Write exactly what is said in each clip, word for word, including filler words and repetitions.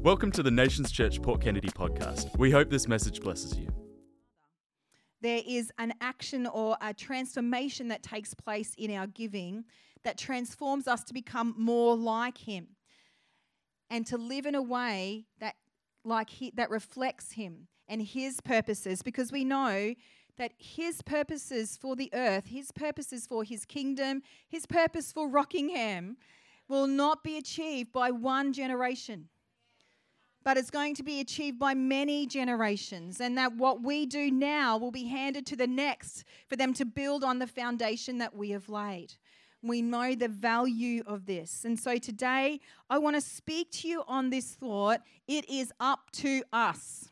Welcome to the Nations Church Port Kennedy podcast. We hope this message blesses you. There is an action or a transformation that takes place in our giving that transforms us to become more like Him and to live in a way that like he, that reflects Him and His purposes, because we know that His purposes for the earth, His purposes for His kingdom, His purpose for Rockingham will not be achieved by one generation, but it's going to be achieved by many generations, and that what we do now will be handed to the next for them to build on the foundation that we have laid. We know the value of this. And so today, I want to speak to you on this thought. It is up to us.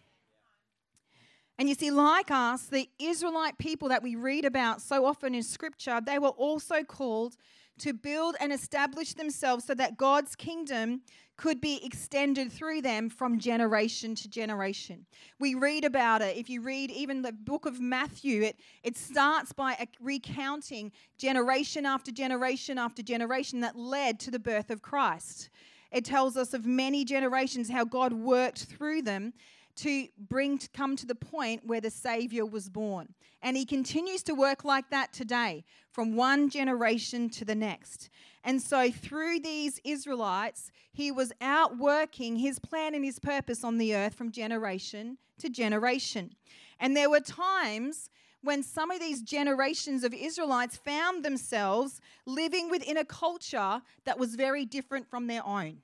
And you see, like us, the Israelite people that we read about so often in Scripture, they were also called to build and establish themselves so that God's kingdom could be extended through them from generation to generation. We read about it. If you read even the book of Matthew, it, it starts by recounting generation after generation after generation that led to the birth of Christ. It tells us of many generations, how God worked through them to bring to come to the point where the Savior was born. And He continues to work like that today, from one generation to the next. And so through these Israelites, He was outworking His plan and His purpose on the earth from generation to generation. And there were times when some of these generations of Israelites found themselves living within a culture that was very different from their own.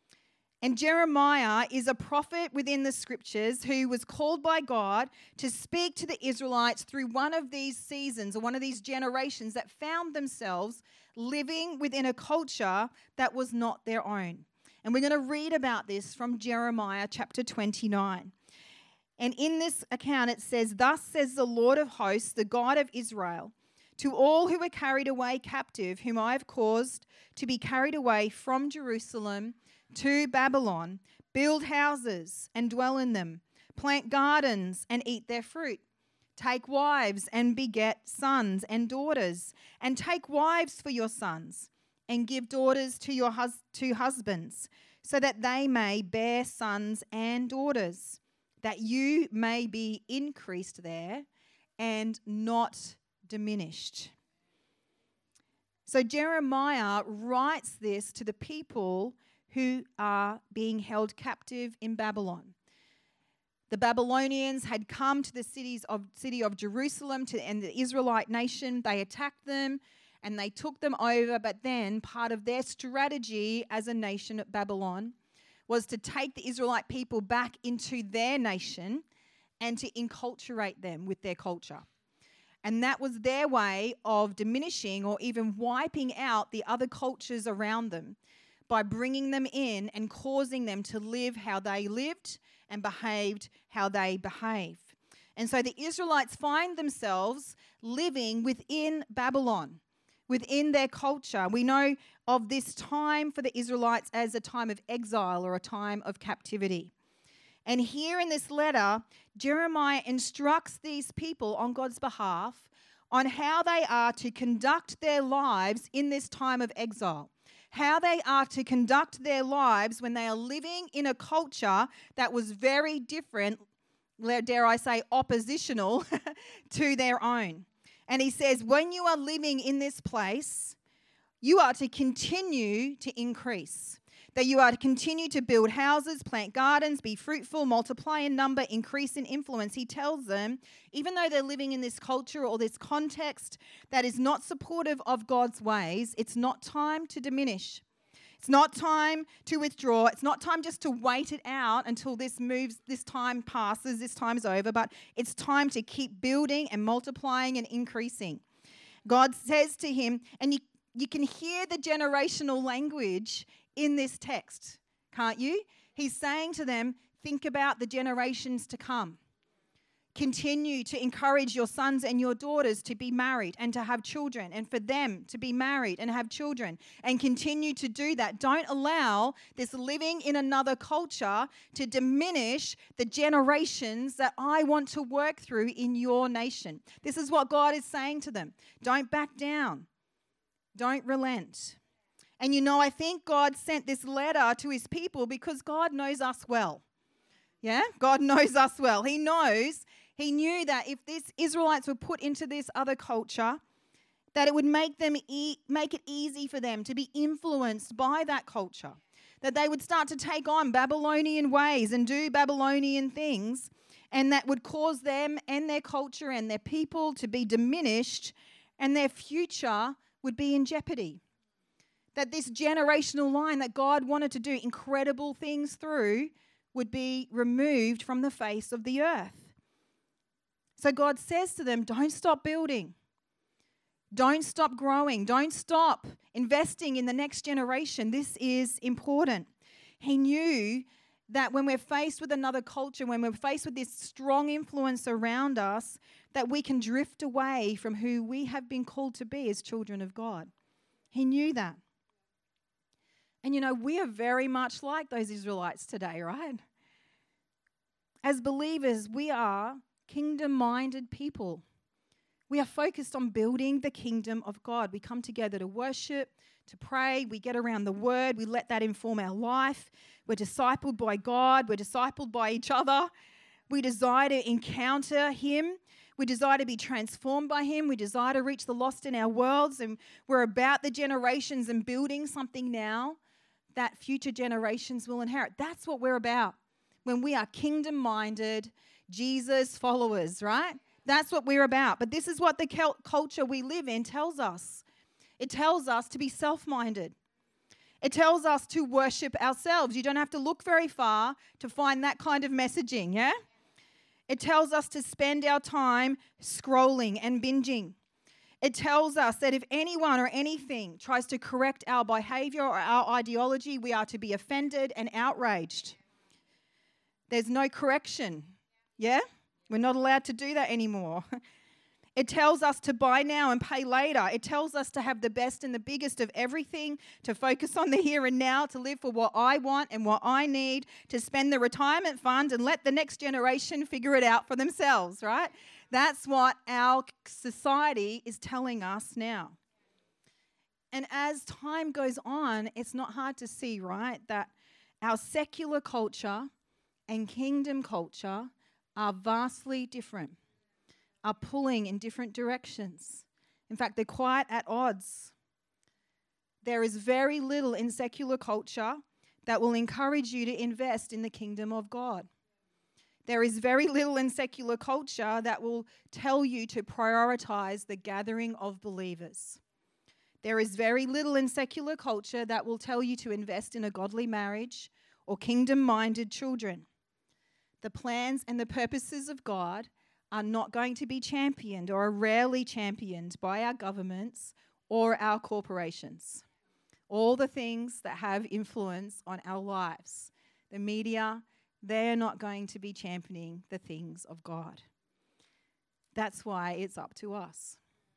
And Jeremiah is a prophet within the Scriptures who was called by God to speak to the Israelites through one of these seasons or one of these generations that found themselves living within a culture that was not their own. And we're going to read about this from Jeremiah chapter twenty-nine. And in this account it says, "Thus says the Lord of hosts, the God of Israel, to all who were carried away captive, whom I have caused to be carried away from Jerusalem to Babylon, build houses and dwell in them, plant gardens and eat their fruit, take wives and beget sons and daughters, and take wives for your sons, and give daughters to your hus- to husbands, so that they may bear sons and daughters, that you may be increased there and not diminished." So Jeremiah writes this to the people who are being held captive in Babylon. The Babylonians had come to the cities of city of Jerusalem to, and the Israelite nation. They attacked them and they took them over, but then part of their strategy as a nation at Babylon was to take the Israelite people back into their nation and to enculturate them with their culture. And that was their way of diminishing or even wiping out the other cultures around them, by bringing them in and causing them to live how they lived and behaved how they behave. And so the Israelites find themselves living within Babylon, within their culture. We know of this time for the Israelites as a time of exile or a time of captivity. And here in this letter, Jeremiah instructs these people on God's behalf on how they are to conduct their lives in this time of exile. How they are to conduct their lives when they are living in a culture that was very different, dare I say, oppositional to their own. And he says, when you are living in this place, you are to continue to increase. That you are to continue to build houses, plant gardens, be fruitful, multiply in number, increase in influence. He tells them, even though they're living in this culture or this context that is not supportive of God's ways, it's not time to diminish. It's not time to withdraw. It's not time just to wait it out until this moves, this time passes, this time is over, but it's time to keep building and multiplying and increasing. God says to him, and you, you can hear the generational language in this text, can't you? He's saying to them, think about the generations to come. Continue to encourage your sons and your daughters to be married and to have children, and for them to be married and have children, and continue to do that. Don't allow this living in another culture to diminish the generations that I want to work through in your nation. This is what God is saying to them. Don't back down. Don't relent. And you know, I think God sent this letter to his people because God knows us well. Yeah, God knows us well. He knows, he knew that if these Israelites were put into this other culture, that it would make them e- make it easy for them to be influenced by that culture, that they would start to take on Babylonian ways and do Babylonian things, and that would cause them and their culture and their people to be diminished, and their future would be in jeopardy. That this generational line that God wanted to do incredible things through would be removed from the face of the earth. So God says to them, don't stop building. Don't stop growing. Don't stop investing in the next generation. This is important. He knew that when we're faced with another culture, when we're faced with this strong influence around us, that we can drift away from who we have been called to be as children of God. He knew that. And you know, we are very much like those Israelites today, right? As believers, we are kingdom-minded people. We are focused on building the kingdom of God. We come together to worship, to pray. We get around the word. We let that inform our life. We're discipled by God. We're discipled by each other. We desire to encounter him. We desire to be transformed by him. We desire to reach the lost in our worlds. And we're about the generations and building something now that future generations will inherit. That's what we're about when we are kingdom-minded, Jesus followers, right? That's what we're about. But this is what the culture we live in tells us. It tells us to be self-minded. It tells us to worship ourselves. You don't have to look very far to find that kind of messaging, yeah? It tells us to spend our time scrolling and binging. It tells us that if anyone or anything tries to correct our behavior or our ideology, we are to be offended and outraged. There's no correction, yeah? We're not allowed to do that anymore. It tells us to buy now and pay later. It tells us to have the best and the biggest of everything, to focus on the here and now, to live for what I want and what I need, to spend the retirement fund and let the next generation figure it out for themselves, right? That's what our society is telling us now. And as time goes on, it's not hard to see, right, that our secular culture and kingdom culture are vastly different, are pulling in different directions. In fact, they're quite at odds. There is very little in secular culture that will encourage you to invest in the kingdom of God. There is very little in secular culture that will tell you to prioritize the gathering of believers. There is very little in secular culture that will tell you to invest in a godly marriage or kingdom-minded children. The plans and the purposes of God are not going to be championed or are rarely championed by our governments or our corporations. All the things that have influence on our lives, the media, they're not going to be championing the things of God. That's why it's up to us.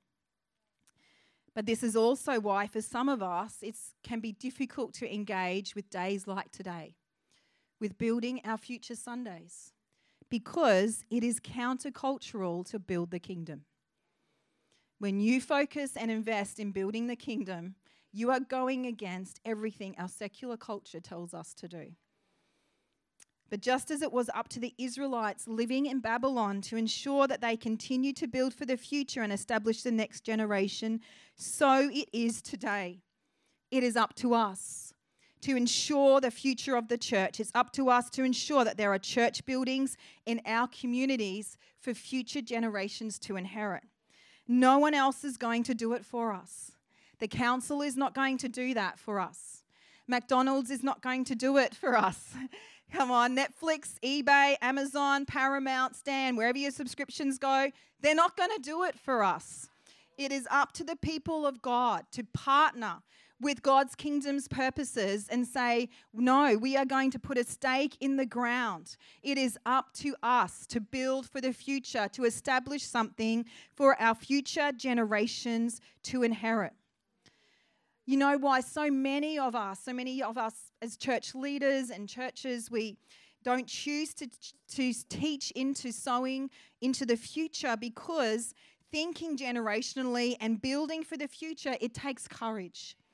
But this is also why for some of us it can be difficult to engage with days like today, with building our future Sundays, because it is countercultural to build the kingdom. When you focus and invest in building the kingdom, you are going against everything our secular culture tells us to do. But just as it was up to the Israelites living in Babylon to ensure that they continue to build for the future and establish the next generation, so it is today. It is up to us to ensure the future of the church. It's up to us to ensure that there are church buildings in our communities for future generations to inherit. No one else is going to do it for us. The council is not going to do that for us. McDonald's is not going to do it for us. Come on, Netflix, eBay, Amazon, Paramount, Stan, wherever your subscriptions go, they're not going to do it for us. It is up to the people of God to partner with God's kingdom's purposes and say, no, we are going to put a stake in the ground. It is up to us to build for the future, to establish something for our future generations to inherit. You know why so many of us, so many of us as church leaders and churches, we don't choose to, to teach into sowing into the future? Because thinking generationally and building for the future, it takes courage.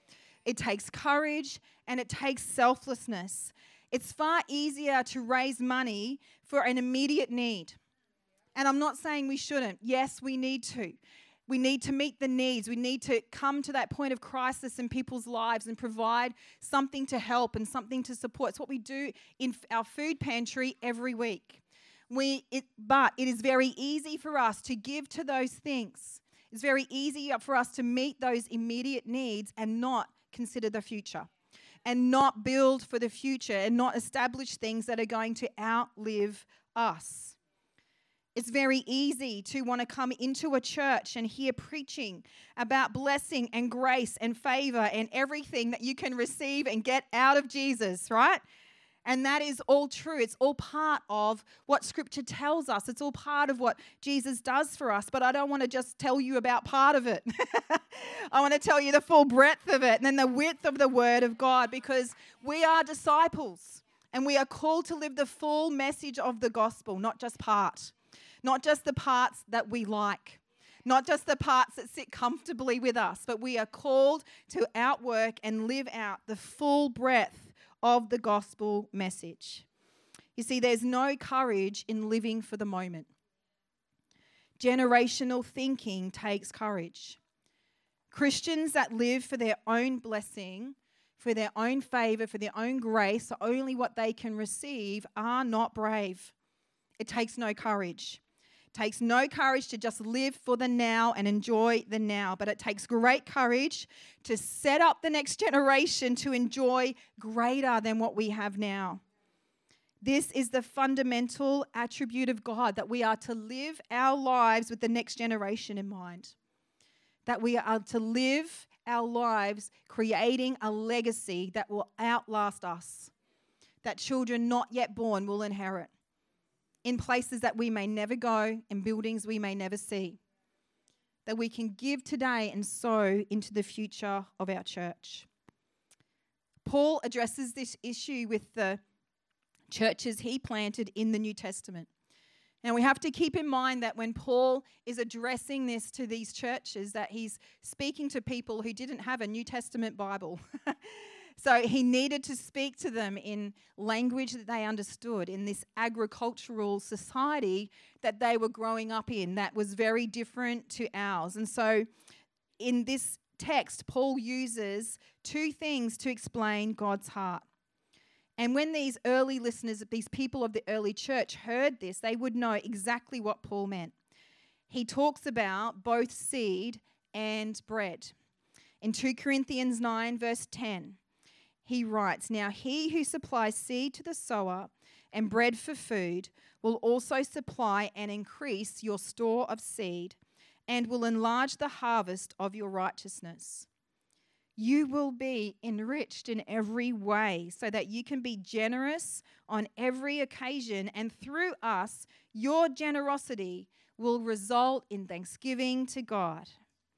It takes courage, and it takes selflessness. It's far easier to raise money for an immediate need. And I'm not saying we shouldn't. Yes, we need to. We need to meet the needs. We need to come to that point of crisis in people's lives and provide something to help and something to support. It's what we do in our food pantry every week. We, it, but it is very easy for us to give to those things. It's very easy for us to meet those immediate needs and not consider the future, and not build for the future, and not establish things that are going to outlive us. It's very easy to want to come into a church and hear preaching about blessing and grace and favor and everything that you can receive and get out of Jesus, right? And that is all true. It's all part of what Scripture tells us. It's all part of what Jesus does for us. But I don't want to just tell you about part of it. I want to tell you the full breadth of it and then the width of the Word of God, because we are disciples and we are called to live the full message of the gospel, not just part. Not just the parts that we like, not just the parts that sit comfortably with us, but we are called to outwork and live out the full breadth of the gospel message. You see, there's no courage in living for the moment. Generational thinking takes courage. Christians that live for their own blessing, for their own favor, for their own grace, only what they can receive, are not brave. It takes no courage. It takes no courage to just live for the now and enjoy the now, but it takes great courage to set up the next generation to enjoy greater than what we have now. This is the fundamental attribute of God, that we are to live our lives with the next generation in mind, that we are to live our lives creating a legacy that will outlast us, that children not yet born will inherit, in places that we may never go, in buildings we may never see, that we can give today and sow into the future of our church. Paul addresses this issue with the churches he planted in the New Testament. Now we have to keep in mind that when Paul is addressing this to these churches, that he's speaking to people who didn't have a New Testament Bible. So he needed to speak to them in language that they understood, in this agricultural society that they were growing up in that was very different to ours. And so in this text, Paul uses two things to explain God's heart. And when these early listeners, these people of the early church heard this, they would know exactly what Paul meant. He talks about both seed and bread. In two Corinthians nine, verse ten, he writes, "Now he who supplies seed to the sower and bread for food will also supply and increase your store of seed and will enlarge the harvest of your righteousness. You will be enriched in every way so that you can be generous on every occasion, and through us, your generosity will result in thanksgiving to God."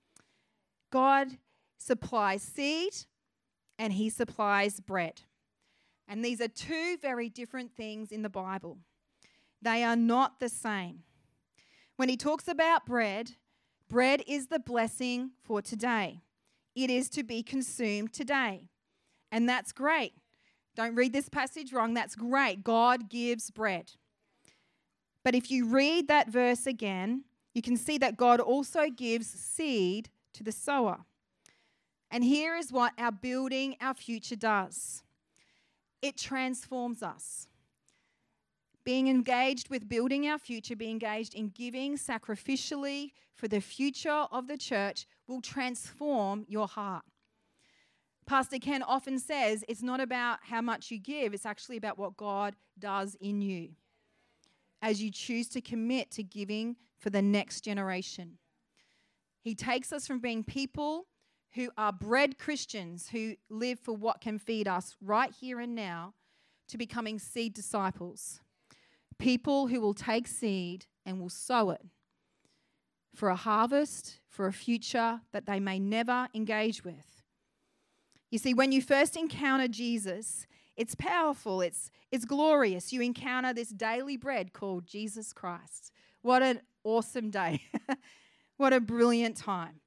God supplies seed and he supplies bread. And these are two very different things in the Bible. They are not the same. When he talks about bread, bread is the blessing for today. It is to be consumed today. And that's great. Don't read this passage wrong. That's great. God gives bread. But if you read that verse again, you can see that God also gives seed to the sower. And here is what our building our future does. It transforms us. Being engaged with building our future, being engaged in giving sacrificially for the future of the church will transform your heart. Pastor Ken often says it's not about how much you give, it's actually about what God does in you as you choose to commit to giving for the next generation. He takes us from being people who are bred Christians who live for what can feed us right here and now to becoming seed disciples. People who will take seed and will sow it for a harvest, for a future that they may never engage with. You see, when you first encounter Jesus, it's powerful, it's, it's glorious. You encounter this daily bread called Jesus Christ. What an awesome day. What a brilliant time.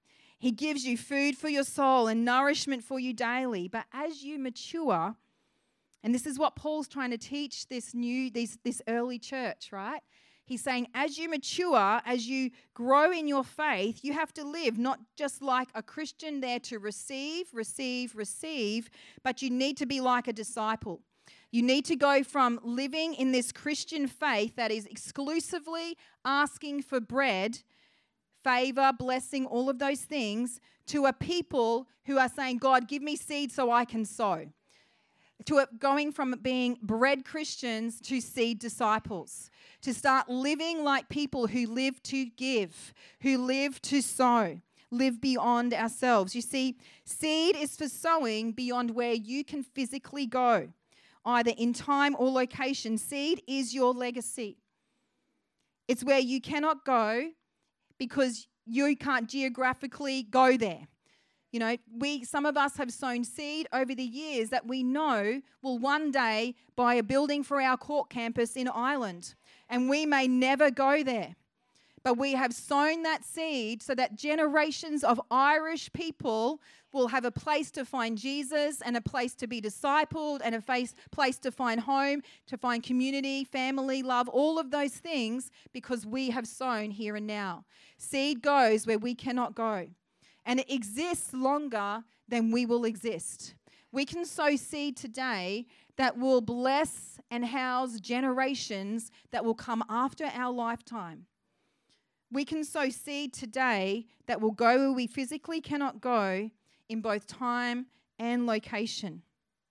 He gives you food for your soul and nourishment for you daily. But as you mature, and this is what Paul's trying to teach this new, this, this early church, right? He's saying as you mature, as you grow in your faith, you have to live not just like a Christian there to receive, receive, receive, but you need to be like a disciple. You need to go from living in this Christian faith that is exclusively asking for bread, favor, blessing, all of those things, to a people who are saying, God, give me seed so I can sow. To it going from being bread Christians to seed disciples. To start living like people who live to give, who live to sow, live beyond ourselves. You see, seed is for sowing beyond where you can physically go, either in time or location. Seed is your legacy. It's where you cannot go because you can't geographically go there. You know, we some of us have sown seed over the years that we know will one day buy a building for our court campus in Ireland, and we may never go there. But we have sown that seed so that generations of Irish people will have a place to find Jesus and a place to be discipled and a face, place to find home, to find community, family, love, all of those things because we have sown here and now. Seed goes where we cannot go. And it exists longer than we will exist. We can sow seed today that will bless and house generations that will come after our lifetime. We can sow seed today that will go where we physically cannot go in both time and location.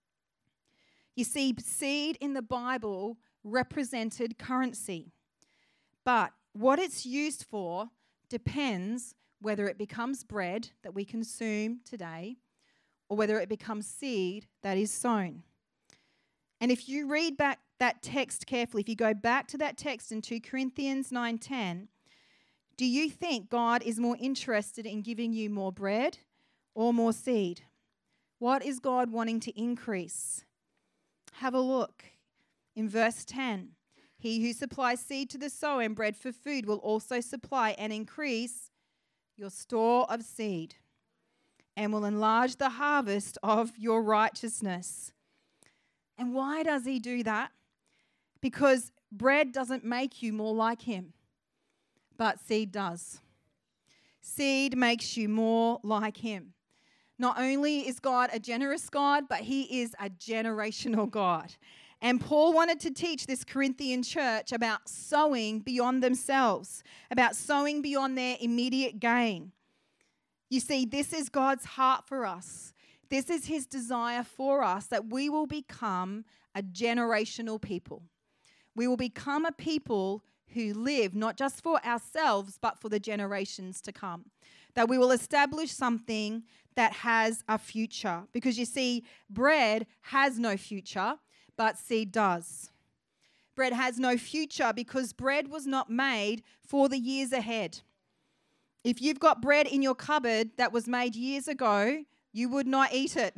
You see, seed in the Bible represented currency. But what it's used for depends whether it becomes bread that we consume today or whether it becomes seed that is sown. And if you read back that text carefully, if you go back to that text in Second Corinthians nine ten, do you think God is more interested in giving you more bread or more seed? What is God wanting to increase? Have a look in verse ten. He who supplies seed to the sower and bread for food will also supply and increase your store of seed and will enlarge the harvest of your righteousness. And why does he do that? Because bread doesn't make you more like him, but seed does. Seed makes you more like him. Not only is God a generous God, but he is a generational God. And Paul wanted to teach this Corinthian church about sowing beyond themselves, about sowing beyond their immediate gain. You see, this is God's heart for us. This is his desire for us, that we will become a generational people. We will become a people who live not just for ourselves, but for the generations to come. That we will establish something that has a future. Because you see, bread has no future, but seed does. Bread has no future because bread was not made for the years ahead. If you've got bread in your cupboard that was made years ago, you would not eat it.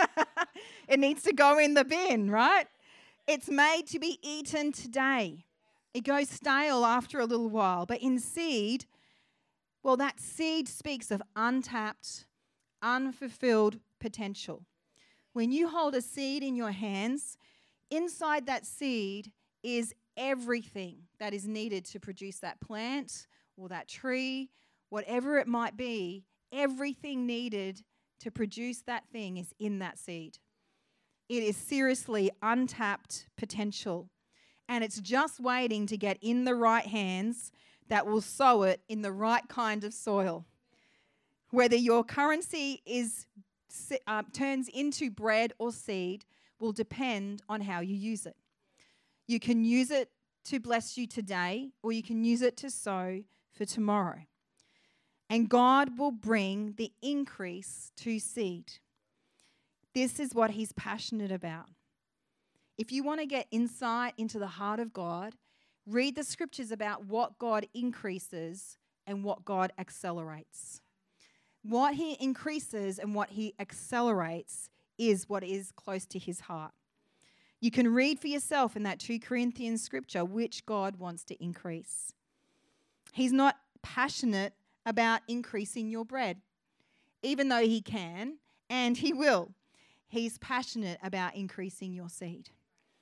It needs to go in the bin, right? It's made to be eaten today. It goes stale after a little while. But in seed, well, that seed speaks of untapped, unfulfilled potential. When you hold a seed in your hands, inside that seed is everything that is needed to produce that plant or that tree, whatever it might be. Everything needed to produce that thing is in that seed. It is seriously untapped potential. And it's just waiting to get in the right hands that will sow it in the right kind of soil. Whether your currency is uh, turns into bread or seed will depend on how you use it. You can use it to bless you today, or you can use it to sow for tomorrow. And God will bring the increase to seed. This is what he's passionate about. If you want to get insight into the heart of God, read the scriptures about what God increases and what God accelerates. What he increases and what he accelerates is what is close to his heart. You can read for yourself in that Second Corinthians scripture which God wants to increase. He's not passionate about increasing your bread. even though he can, and he will. He's passionate about increasing your seed.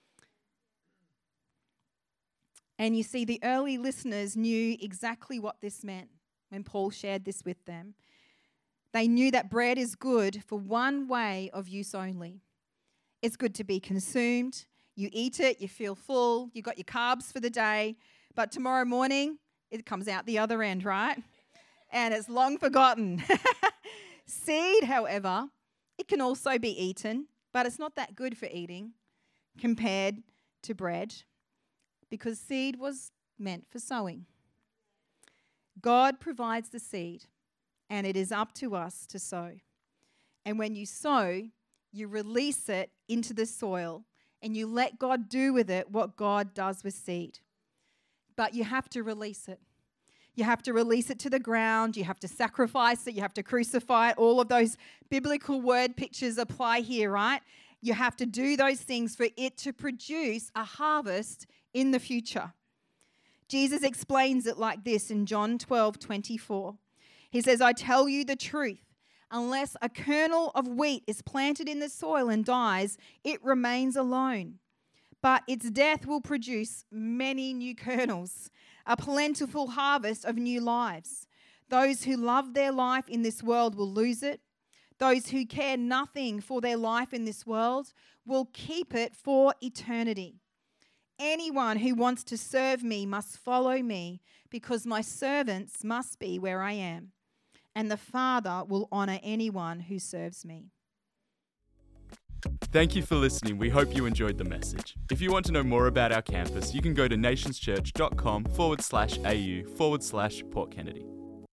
And you see, the early listeners knew exactly what this meant when Paul shared this with them. They knew that bread is good for one way of use only. It's good to be consumed. You eat it, you feel full, you got your carbs for the day, but tomorrow morning, it comes out the other end, right? And it's long forgotten. Seed, however, it can also be eaten, but it's not that good for eating compared to bread, because seed was meant for sowing. God provides the seed, and it is up to us to sow. And when you sow, you release it into the soil, and you let God do with it what God does with seed. But you have to release it. You have to release it to the ground. You have to sacrifice it. You have to crucify it. All of those biblical word pictures apply here, right? You have to do those things for it to produce a harvest in the future. Jesus explains it like this in John twelve twenty-four. He says, I tell you the truth. Unless a kernel of wheat is planted in the soil and dies, it remains alone. But its death will produce many new kernels, a plentiful harvest of new lives. Those who love their life in this world will lose it. Those who care nothing for their life in this world will keep it for eternity. Anyone who wants to serve me must follow me, because my servants must be where I am, and the Father will honor anyone who serves me. Thank you for listening. We hope you enjoyed the message. If you want to know more about our campus, you can go to nationschurch.com forward slash AU forward slash Port Kennedy.